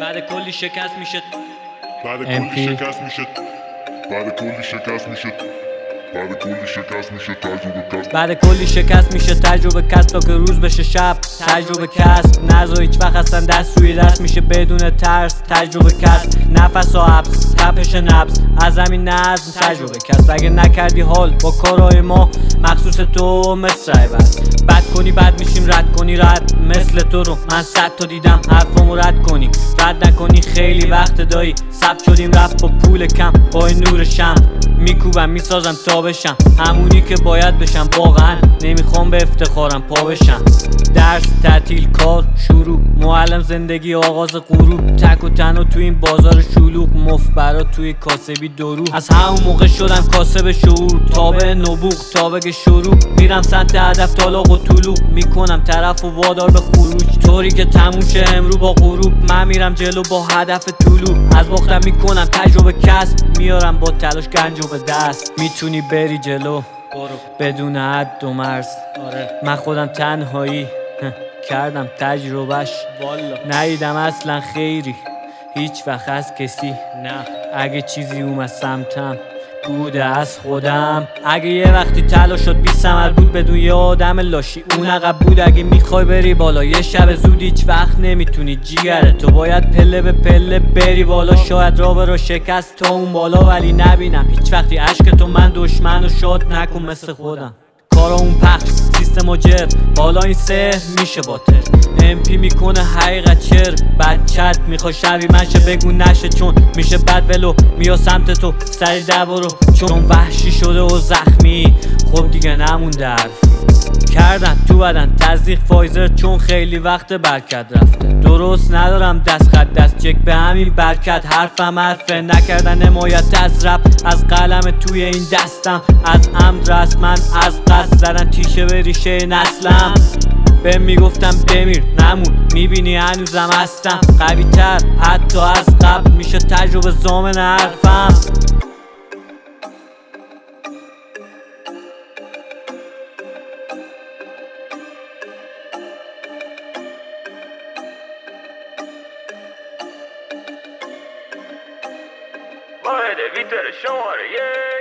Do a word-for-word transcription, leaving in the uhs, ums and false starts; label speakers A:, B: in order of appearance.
A: بعد کلی شکست میشه
B: بعد کلی شکست میشه بعد کلی شکست میشه بعد کلی شکست میشه تجربه کسب
A: بعد کلی شکست میشه تجربه کسب تا که روز بشه شب. تجربه کسب نذار هیچ وقت اصلا دست روی دست میشه بدون ترس. تجربه کسب نفس و حبس تپش نبض از همین نظم. تجربه کسب اگه نکردی حال با کارهای ما مخصوص تو مثل بس بد کنی بد میشیم رد کنی رد مثل تو رو من صد تا دیدم حرفمو رد کنی رد نکنی خیلی وقت دایی ثبت شدیم رفت با پول کم با این نور شم میکوبم میسازم تا بشم همونی که باید بشم. واقعا نمیخوام به افتخارم پا بشم. درس تعطیل کار شروع معلم زندگی آغاز غروب تک و تنها تو این بازار شلوغ مفت برا توی کاسبی درو. از همون موقع شدم کاسب شعور تابع نبوغ تابع شروع میرم سمت هدف تالاق و طلوع میکنم طرف و وادار به خروج طوری که تموم شه امرو با غروب. من میرم جلو با هدف طلوع از باختم میکنم تجربه کسب میارم با تلاش گنجو به دست. میتونی بری جلو بدون حد و مرز. آره. من خودم تنهایی کردم تجربهش ندیدم اصلا خیری هیچ وقت از کسی نه. اگه چیزی اومد سمتم بوده از خودم. اگه یه وقتی تلاش شد بی ثمر بود بدون یه آدم لاشی اون عقب بود. اگه میخوای بری بالا یه شب زود هیچ وقت نمیتونی جیگره تو باید پله به پله بری بالا. شاید راه به راه شکست تا اون بالا ولی نبینم هیچ وقتی عشق تو من دشمن و شاد نکن مثل خودم. کارا اون پخش سیستم و جر بالا این سهر میشه باطل امپی میکنه حقیقت چر بچت میخوای شبی منشه بگو نشه چون میشه بد ولو میا سمت تو سری در برو چون وحشی شده و زخمی. خب دیگه نمونده حرفی کردن تو بدن تزریق فایزر چون خیلی وقت برکت رفته. درست ندارم دست خط دست چک به همین برکت حرفم حرفه نکردن حمایت از رپ از قلم توی این دستم از عمد رسما از قصد زدن تیشه به ریشه نسلم. به میگفتم بمیر نمون میبینی هنوزم هستم قوی تر حتی از قبل میشه تجربه ضامن حرفم.
C: واحد ویتر شماره